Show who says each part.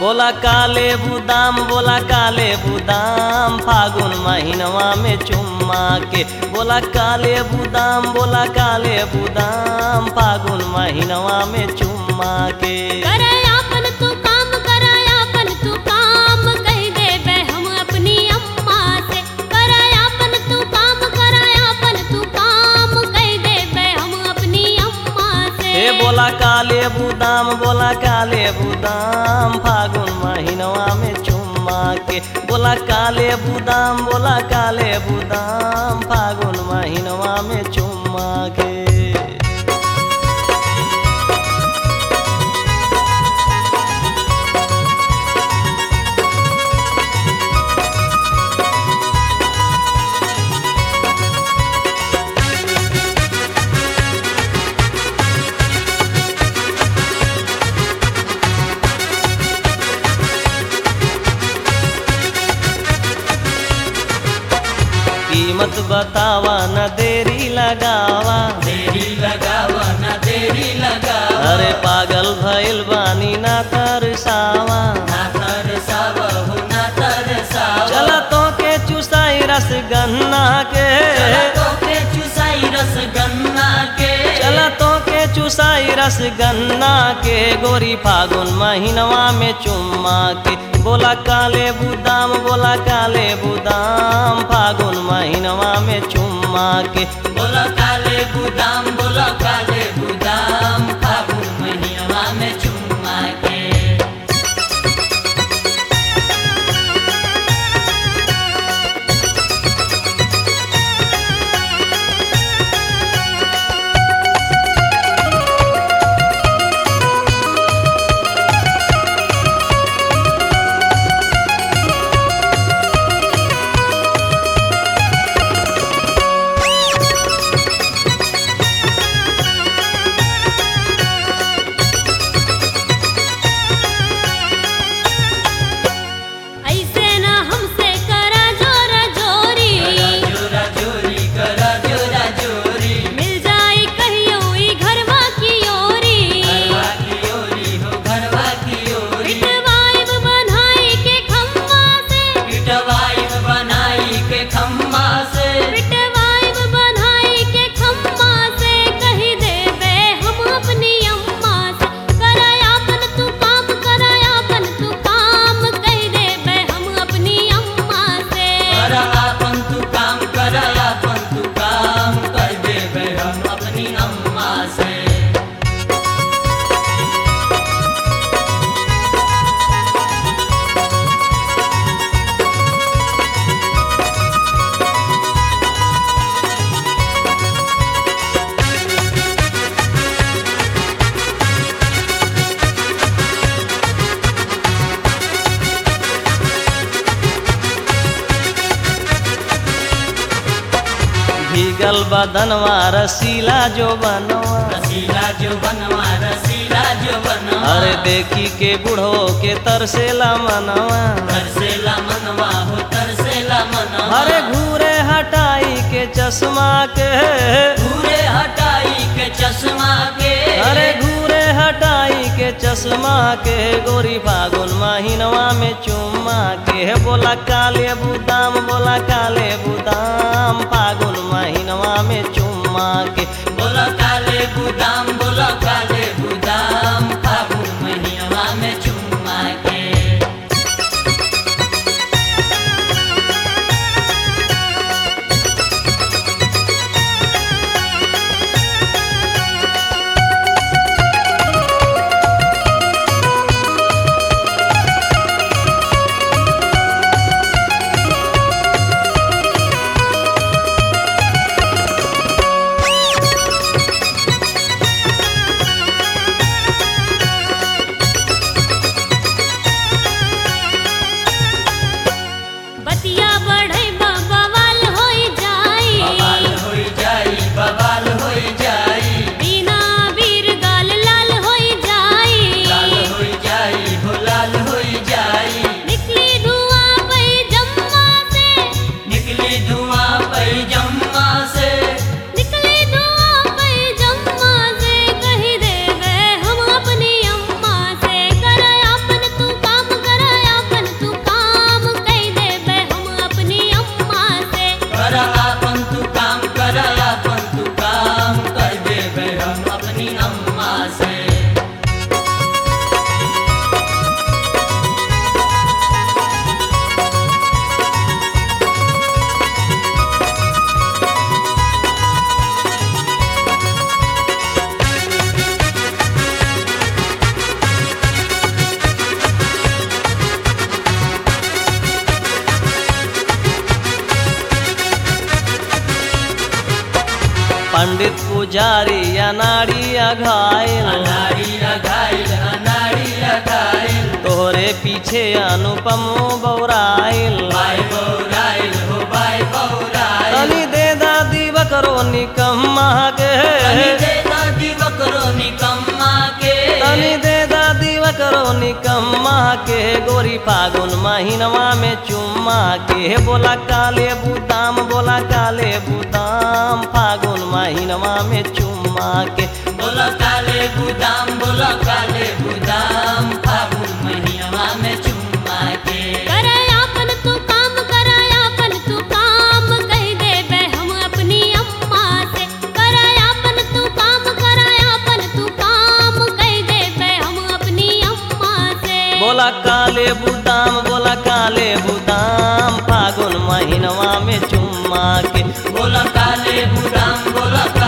Speaker 1: बोला काले बुदाम, बोला काले बुदाम, फागुन महीनवा में चुम्मा के। बोला काले बुदाम, बोला काले बुदाम, फागुन महीनवा में चुम्मा के।
Speaker 2: करायापन तू काम, करायापन तू काम, कह देबे हम अपनी अम्मा से। करायापन तू काम, करायापन तू काम, कह देबे हम अपनी अम्मा से।
Speaker 1: ए बोला काले बुदाम, बोला काले बुदाम, फागुन महीनवा में चुम्मा के। बोला काले बुदाम, बोला काले बुदाम, फागुन महीनवा में चुम्मा के। कीमत बतावा न देरी लगावा,
Speaker 3: देरी लगावा ना देरी लगावा।
Speaker 1: अरे पागल भइल बानी ना तरसावा।
Speaker 3: ना तरसावा हो ना तरसावा।
Speaker 1: चला तो के चुसाई रस गन्ना के,
Speaker 3: चला तो के चुसाई रस गन्ना के।
Speaker 1: चला तो के चुसाई रस गन्ना के, गोरी फागुन महीनवा में चुम्मा के। बोला काले बुदाम, बोला काले बुदाम, फागुन महीनवा में चुम्मा के।
Speaker 3: बोला काले बुदाम, बोला काले बुदाम, फागुन महीनवा में चुम्मा के।
Speaker 2: ऐसे ना हमसे करा जोरा जोरी,
Speaker 3: करा जोरा जोरी, करा जोरा जोरी।
Speaker 2: मिल जाई कहियो ई घरवा की ओरी।
Speaker 3: घरवा की ओरी हो घरवा की ओरी।
Speaker 2: पिटवाइब बनाई के खम्मा से,
Speaker 3: पिटवाइब बनाई के खम्मा से।
Speaker 2: पिटवाइब बनाई के खम्मा से, कही देबे हम अपनी अम्मा से। करायापन तू काम, करायापन तू काम, कह देबे हम अपनी अम्मा से।
Speaker 3: करायापन तू काम, करायापन तू काम, कर देबे हम अपनी अम्मा से।
Speaker 1: भीगल बदनवा रसीला जो बनवा,
Speaker 3: रसीला जो बनवा, रसीला जो बनवा।
Speaker 1: अरे देखी के बुढ़ो के तरसेला मनवा।
Speaker 3: तरसेला मनवा हो तरसेला मनवा।
Speaker 1: अरे घूरे हटाई के चश्मा के,
Speaker 3: घूरे हटाई के चश्मा के।
Speaker 1: अरे घूरे हटाई के चश्मा के, गोरी फागुन महीनवा में चुम्मा के। बोला काले बुदाम, बोला काले बुदाम, फागुन महीनवा में चुम्मा के।
Speaker 3: बोला काले बुदाम, बोला काले बुदाम, फागुन महीनवा में चुम्मा के।
Speaker 1: पंडित पुजारी अनाड़ी अघायल
Speaker 3: अनाड़ी अघाइल
Speaker 1: तोहरे पीछे अनुपम बौराइल
Speaker 3: बाई बौराइल हो बाई बौराइल
Speaker 1: तनी दे दादी बकरो निकम्मा के
Speaker 3: तनी दे दादी बकरो निकम्मा के
Speaker 1: तनी दे दादी बकरो निकम्मा के गोरी फागुन महीनवा में चुम्मा के बोला काले बुदाम बोला काले बुदाम फागुन महीनवा में चुम्मा के
Speaker 3: बोला काले बुदाम बोला काले बुदाम फागुन महीनवा में चुम्मा के
Speaker 2: करायापन तू काम करायापन तू काम कह देबे हम अपनी अम्मा से करायापन तू काम करायापन तू काम कह देबे हम अपनी अम्मा से
Speaker 1: बोला काले बुदाम फागुन महीनवा में चुम्मा के
Speaker 3: बोला काले बुदाम बोला